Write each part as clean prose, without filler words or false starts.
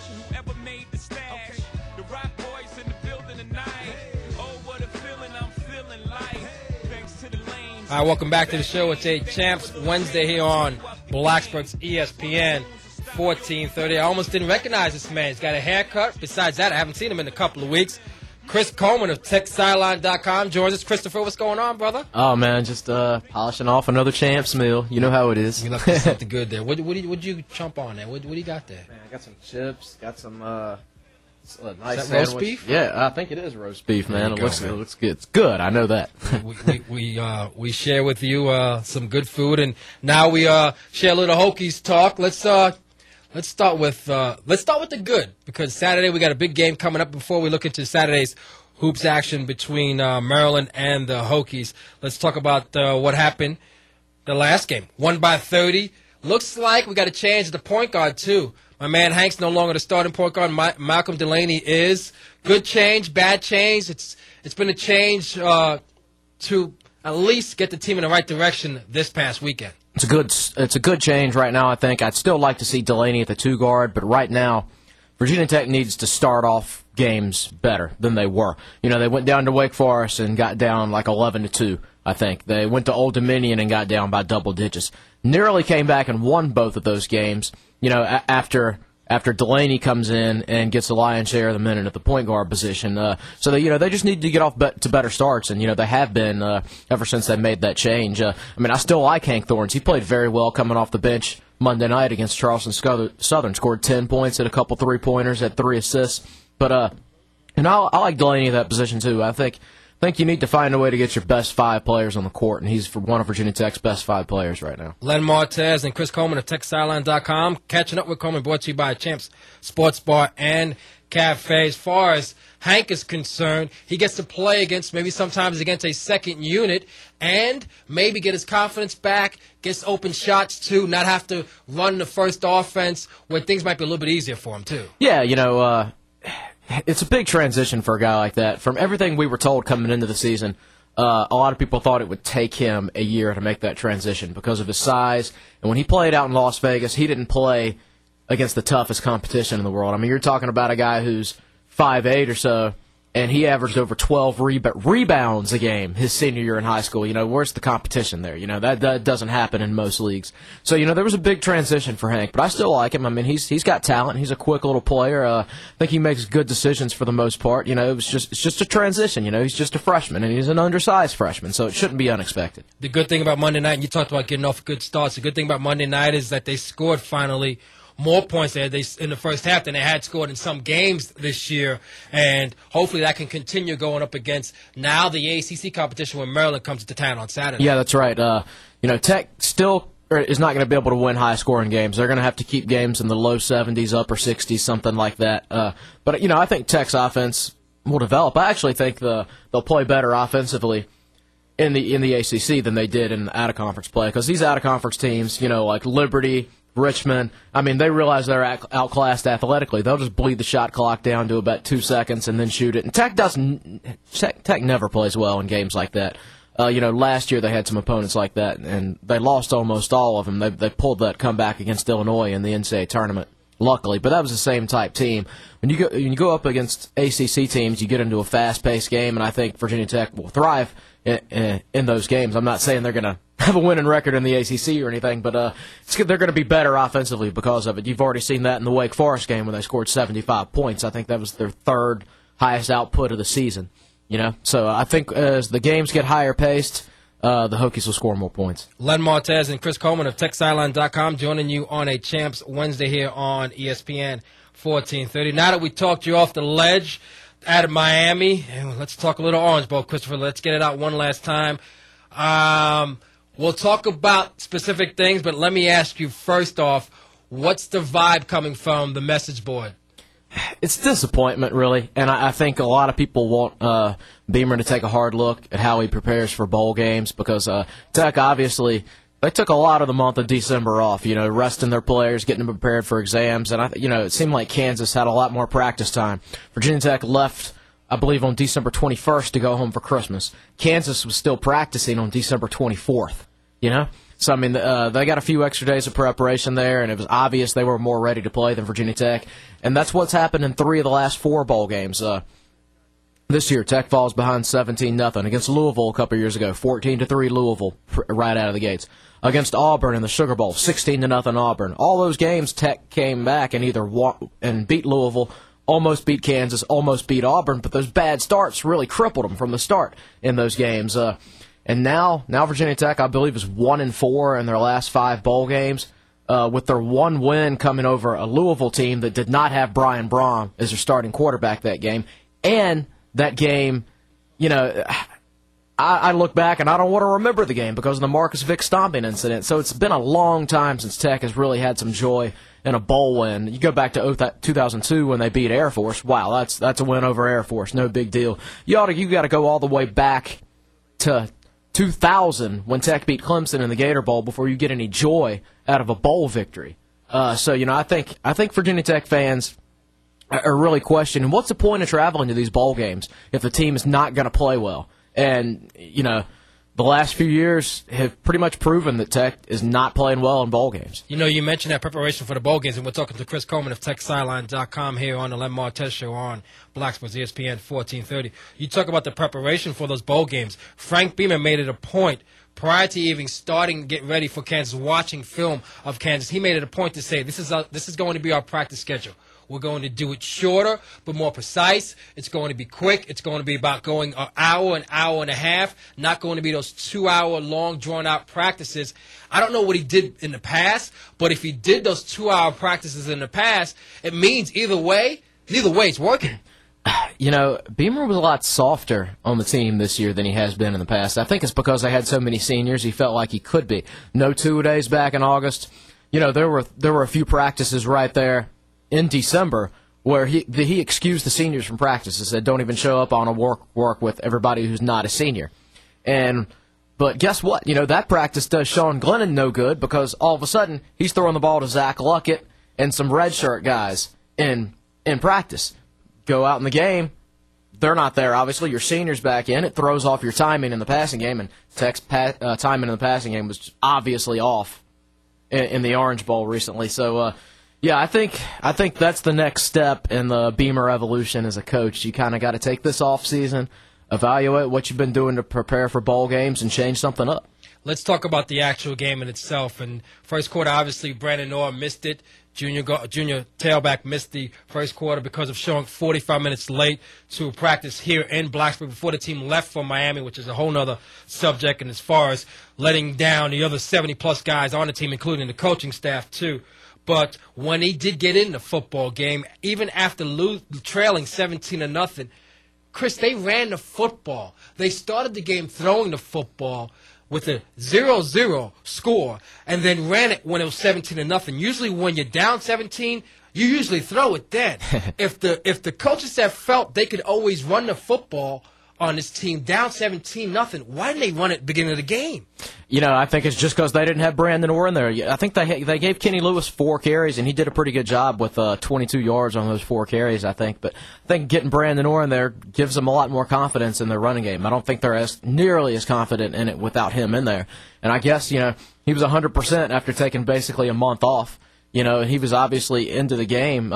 whoever made the stash. The Rock Boys in the building tonight. Oh, what a feeling I'm feeling like. Thanks to the lanes. All right, welcome back to the show. It's a Champs Wednesday here on Blacksburg's ESPN 1430. I almost didn't recognize this man. He's got a haircut. Besides that, I haven't seen him in a couple of weeks. Chris Coleman of TechSideline.com joins us. Christopher, what's going on, brother? Oh, man, just polishing off another Champs meal. You know how it is. You left us something good there. What'd you chomp on there? What do you got there? Man, I got some chips, got some nice Is that roast sandwich. beef? Yeah, I think it is roast beef, man. There you go, It looks good. It's good. I know that. We share with you some good food, and now we share a little Hokies talk. Let's start with the good, because Saturday we got a big game coming up before we look into Saturday's hoops action between Maryland and the Hokies. Let's talk about what happened the last game. Won by 30. Looks like we got to change the point guard too. My man Hank's no longer the starting point guard. Malcolm Delaney is. Good change, bad change. It's been a change to at least get the team in the right direction this past weekend. It's a good change right now, I think. I'd still like to see Delaney at the 2 guard, but right now Virginia Tech needs to start off games better than they were. You know, they went down to Wake Forest and got down like 11-2, I think. They went to Old Dominion and got down by double digits. Nearly came back and won both of those games, you know, after Delaney comes in and gets the lion's share of the minute at the point guard position. So they just need to get off to better starts, and they have been ever since they made that change. I still like Hank Thorns. He played very well coming off the bench Monday night against Charleston Southern. Scored 10 points, had a couple 3-pointers, had 3 assists. But I like Delaney at that position too. I think you need to find a way to get your best 5 players on the court, and he's one of Virginia Tech's best 5 players right now. Len Martez and Chris Coleman of TechSideline.com. Catching up with Coleman, brought to you by Champs Sports Bar and Cafe. As far as Hank is concerned, he gets to play sometimes against a second unit, and maybe get his confidence back, gets open shots too, not have to run the first offense where things might be a little bit easier for him too. Yeah, it's a big transition for a guy like that. From everything we were told coming into the season, a lot of people thought it would take him a year to make that transition because of his size. And when he played out in Las Vegas, he didn't play against the toughest competition in the world. You're talking about a guy who's 5'8" or so, and he averaged over 12 rebounds a game his senior year in high school. Where's the competition there? That doesn't happen in most leagues. So, there was a big transition for Hank, but I still like him. He's got talent. He's a quick little player. I think he makes good decisions for the most part. It's just a transition. He's just a freshman, and he's an undersized freshman, so it shouldn't be unexpected. The good thing about Monday night, and you talked about getting off good starts, the good thing about Monday night is that they scored finally more points in the first half than they had scored in some games this year, and hopefully that can continue going up against now the ACC competition when Maryland comes to town on Saturday. Yeah, that's right. Tech still is not going to be able to win high-scoring games. They're going to have to keep games in the low 70s, upper 60s, something like that. But I think Tech's offense will develop. I actually think they'll play better offensively in the ACC than they did in out-of-conference play, because these out-of-conference teams, like Liberty, Richmond, they realize they're outclassed athletically. They'll just bleed the shot clock down to about 2 seconds and then shoot it. And Tech never plays well in games like that. Last year they had some opponents like that, and they lost almost all of them. They pulled that comeback against Illinois in the NCAA tournament, luckily. But that was the same type team. When you go up against ACC teams, you get into a fast-paced game, and I think Virginia Tech will thrive in those games. I'm not saying they're going to have a winning record in the ACC or anything, but they're going to be better offensively because of it. You've already seen that in the Wake Forest game when they scored 75 points. I think that was their 3rd highest output of the season. So I think as the games get higher paced, the Hokies will score more points. Len Martez and Chris Coleman of TechSideline.com joining you on a Champs Wednesday here on ESPN 1430. Now that we talked you off the ledge out of Miami, let's talk a little Orange Bowl, Christopher. Let's get it out one last time. We'll talk about specific things, but let me ask you first off, what's the vibe coming from the message board? It's disappointment, really, and I think a lot of people want Beamer to take a hard look at how he prepares for bowl games, because Tech, obviously, they took a lot of the month of December off, resting their players, getting them prepared for exams, and it seemed like Kansas had a lot more practice time. Virginia Tech left, I believe, on December 21st to go home for Christmas. Kansas was still practicing on December 24th, So, I mean, they got a few extra days of preparation there, and it was obvious they were more ready to play than Virginia Tech. And that's what's happened in 3 of the last 4 bowl games. This year, Tech falls behind 17-0 against Louisville a couple years ago, 14-3 Louisville right out of the gates. Against Auburn in the Sugar Bowl, 16-0 Auburn. All those games, Tech came back and either and beat Louisville, almost beat Kansas, almost beat Auburn, but those bad starts really crippled them from the start in those games. And now Virginia Tech, I believe, is 1-4 in their last 5 bowl games, with their one win coming over a Louisville team that did not have Brian Braun as their starting quarterback that game. And that game, I look back and I don't want to remember the game because of the Marcus Vick stomping incident. So it's been a long time since Tech has really had some joy in a bowl win. You go back to 2002 when they beat Air Force. Wow, that's a win over Air Force. No big deal. You got to go all the way back to 2000 when Tech beat Clemson in the Gator Bowl before you get any joy out of a bowl victory. I think Virginia Tech fans are really questioning what's the point of traveling to these bowl games if the team is not going to play well. And, the last few years have pretty much proven that Tech is not playing well in bowl games. You mentioned that preparation for the bowl games, and we're talking to Chris Coleman of TechSideline.com here on the Len Martez Show on Black Sports ESPN 1430. You talk about the preparation for those bowl games. Frank Beamer made it a point prior to even starting to get ready for Kansas, watching film of Kansas. He made it a point to say, this is going to be our practice schedule. We're going to do it shorter, but more precise. It's going to be quick. It's going to be about going an hour and a half, not going to be those 2-hour long, drawn-out practices. I don't know what he did in the past, but if he did those 2-hour practices in the past, it means either way it's working. Beamer was a lot softer on the team this year than he has been in the past. I think it's because they had so many seniors, he felt like he could be. No 2 days back in August. There were a few practices right there in December where he excused the seniors from practice and said, don't even show up on a work with everybody who's not a senior. But guess what? That practice does Sean Glennon no good because all of a sudden he's throwing the ball to Zach Luckett and some redshirt guys in practice. Go out in the game, they're not there. Obviously, your senior's back in. It throws off your timing in the passing game, and Tech's timing in the passing game was obviously off in the Orange Bowl recently. So, I think that's the next step in the Beamer evolution as a coach. You kind of got to take this off season, evaluate what you've been doing to prepare for bowl games, and change something up. Let's talk about the actual game in itself. And first quarter, obviously, Brandon Orr missed it. Junior tailback missed the first quarter because of showing 45 minutes late to practice here in Blacksburg before the team left for Miami, which is a whole other subject. And as far as letting down the other 70-plus guys on the team, including the coaching staff, too. But when he did get in the football game, even after trailing 17-0, Chris, they ran the football. They started the game throwing the football with a 0-0 score and then ran it when it was 17-0. Usually when you're down 17, you usually throw it then. If the coaching staff felt they could always run the football on this team down 17-0, why didn't they run it at the beginning of the game? I think it's just because they didn't have Brandon Orr in there. I think they gave Kenny Lewis 4 carries, and he did a pretty good job with 22 yards on those 4 carries, I think. But I think getting Brandon Orr in there gives them a lot more confidence in their running game. I don't think they're nearly as confident in it without him in there. And I guess, he was 100% after taking basically a month off. And he was obviously into the game.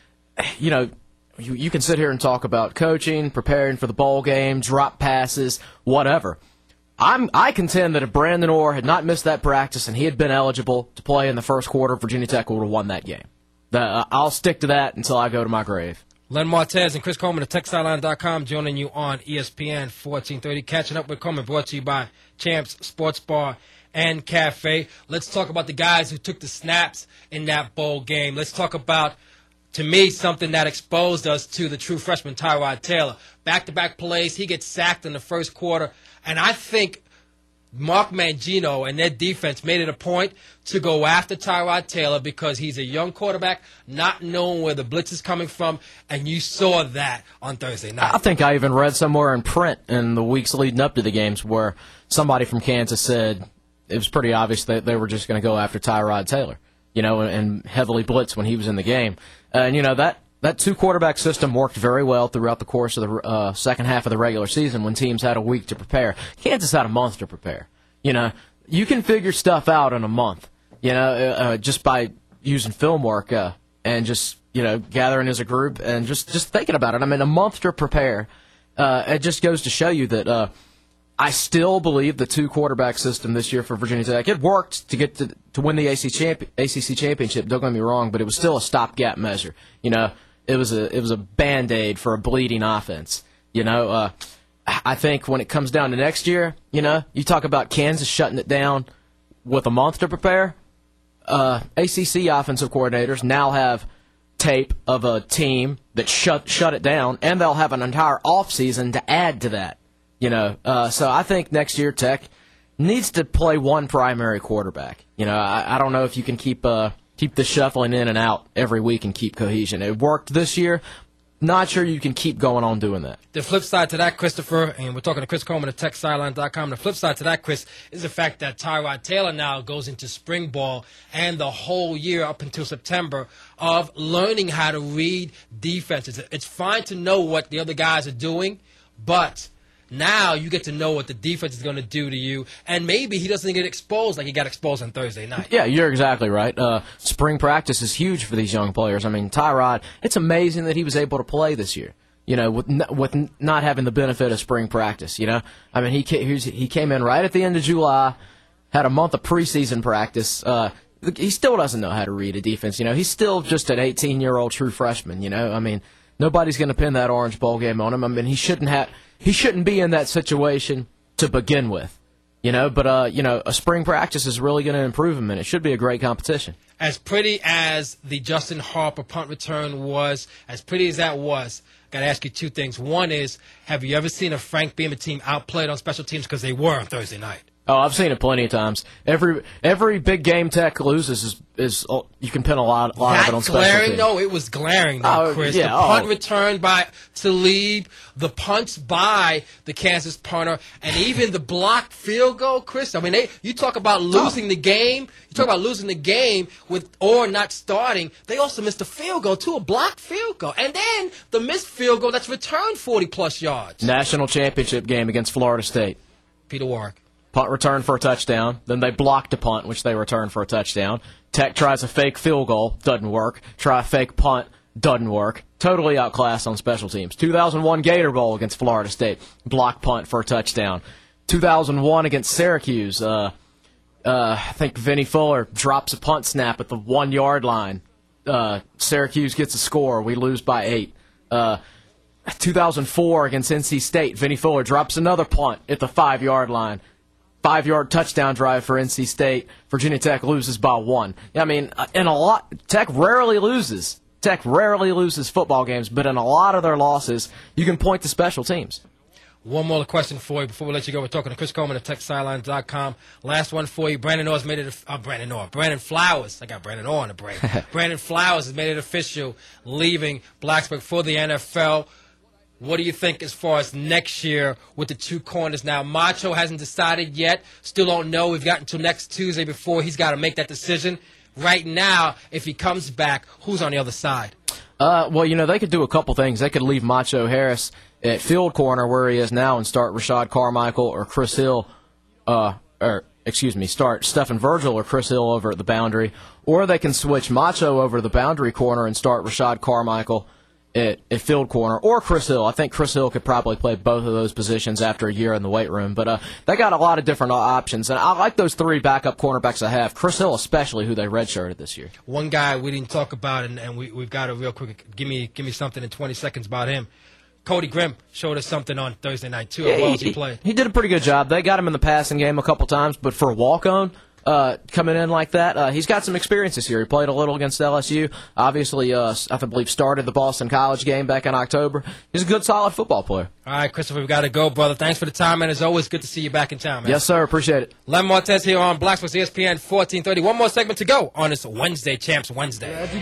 You can sit here and talk about coaching, preparing for the bowl game, drop passes, whatever. I contend that if Brandon Orr had not missed that practice and he had been eligible to play in the first quarter, Virginia Tech would have won that game. I'll stick to that until I go to my grave. Len Martez and Chris Coleman of TechSideline.com joining you on ESPN 1430. Catching up with Coleman, brought to you by Champs Sports Bar and Cafe. Let's talk about the guys who took the snaps in that bowl game. Let's talk about, to me, something that exposed us to the true freshman Tyrod Taylor. Back-to-back plays, he gets sacked in the first quarter, and I think Mark Mangino and their defense made it a point to go after Tyrod Taylor because he's a young quarterback, not knowing where the blitz is coming from, and you saw that on Thursday night. I think I even read somewhere in print in the weeks leading up to the games where somebody from Kansas said it was pretty obvious that they were just going to go after Tyrod Taylor, and heavily blitz when he was in the game. And, that 2-quarterback system worked very well throughout the course of the second half of the regular season when teams had a week to prepare. Kansas had a month to prepare. you can figure stuff out in a month, just by using film work and just, gathering as a group and just thinking about it. I mean, a month to prepare. It just goes to show you that I still believe the two-quarterback system this year for Virginia Tech, it worked to get to win the ACC championship, don't get me wrong, but it was still a stopgap measure. It was a Band-Aid for a bleeding offense. I think when it comes down to next year, you talk about Kansas shutting it down with a month to prepare. ACC offensive coordinators now have tape of a team that shut it down, and they'll have an entire offseason to add to that. So I think next year Tech needs to play one primary quarterback. I don't know if you can keep the shuffling in and out every week and keep cohesion. It worked this year. Not sure you can keep going on doing that. The flip side to that, Christopher, and we're talking to Chris Coleman of TechSideline.com. The flip side to that, Chris, is the fact that Tyrod Taylor now goes into spring ball and the whole year up until September of learning how to read defenses. It's fine to know what the other guys are doing, but now you get to know what the defense is going to do to you, and maybe he doesn't get exposed like he got exposed on Thursday night. Yeah, you're exactly right. Spring practice is huge for these young players. I mean, Tyrod, it's amazing that he was able to play this year, with not having the benefit of spring practice, I mean, he came in right at the end of July, had a month of preseason practice. He still doesn't know how to read a defense, He's still just an 18-year-old true freshman, I mean, nobody's going to pin that Orange Bowl game on him. I mean, he shouldn't be in that situation to begin with, But a spring practice is really going to improve him, and it should be a great competition. As pretty as the Justin Harper punt return was, as pretty as that was, got to ask you two things. One is, have you ever seen a Frank Beamer team outplayed on special teams, because they were on Thursday night? Oh, I've seen it plenty of times. Every big game Tech loses is you can pin a lot of it on special teams. No, it was glaring, though, Chris. Yeah, the punt return by Talib, the punts by the Kansas punter, and even the blocked field goal, Chris. I mean, you talk about losing the game. You talk about losing the game with Orr not starting. They also missed a field goal, too, a blocked field goal. And then the missed field goal that's returned 40-plus yards. National championship game against Florida State. Peter Warrick. Punt return for a touchdown. Then they blocked a punt, which they returned for a touchdown. Tech tries a fake field goal. Doesn't work. Try a fake punt. Doesn't work. Totally outclassed on special teams. 2001 Gator Bowl against Florida State. Block punt for a touchdown. 2001 against Syracuse. I think Vinny Fuller drops a punt snap at the 1-yard line. Syracuse gets a score. We lose by 8. 2004 against NC State. Vinny Fuller drops another punt at the 5-yard line. 5-yard touchdown drive for NC State. Virginia Tech loses by 1. I mean, Tech rarely loses. Tech rarely loses football games, but in a lot of their losses, you can point to special teams. One more question for you before we let you go. We're talking to Chris Coleman of TechSideline.com. Last one for you. Brandon Flowers. I got Brandon Orr on the brain. Brandon Flowers has made it official, leaving Blacksburg for the NFL. What do you think as far as next year with the two corners now? Macho hasn't decided yet. Still don't know. We've got until next Tuesday before he's got to make that decision. Right now, if he comes back, who's on the other side? Well, they could do a couple things. They could leave Macho Harris at field corner where he is now and start Rashad Carmichael or Chris Hill, start Stephen Virgil or Chris Hill over at the boundary. Or they can switch Macho over to the boundary corner and start Rashad Carmichael at field corner, or Chris Hill. I think Chris Hill could probably play both of those positions after a year in the weight room. But they got a lot of different options, and I like those 3 backup cornerbacks I have. Chris Hill especially, who they redshirted this year. One guy we didn't talk about, and we've got a real quick, give me something in 20 seconds about him. Cody Grimm showed us something on Thursday night, too, how well he played. He did a pretty good job. They got him in the passing game a couple times, but for a walk-on, coming in like that, he's got some experience this year. He played a little against LSU. Obviously, I believe started the Boston College game back in October. He's a good, solid football player. All right, Christopher, we got to go, brother. Thanks for the time, and as always, good to see you back in town, man. Yes, sir. Appreciate it. Len Martez here on Black Sports ESPN 1430. One more segment to go on this Wednesday, Champs Wednesday.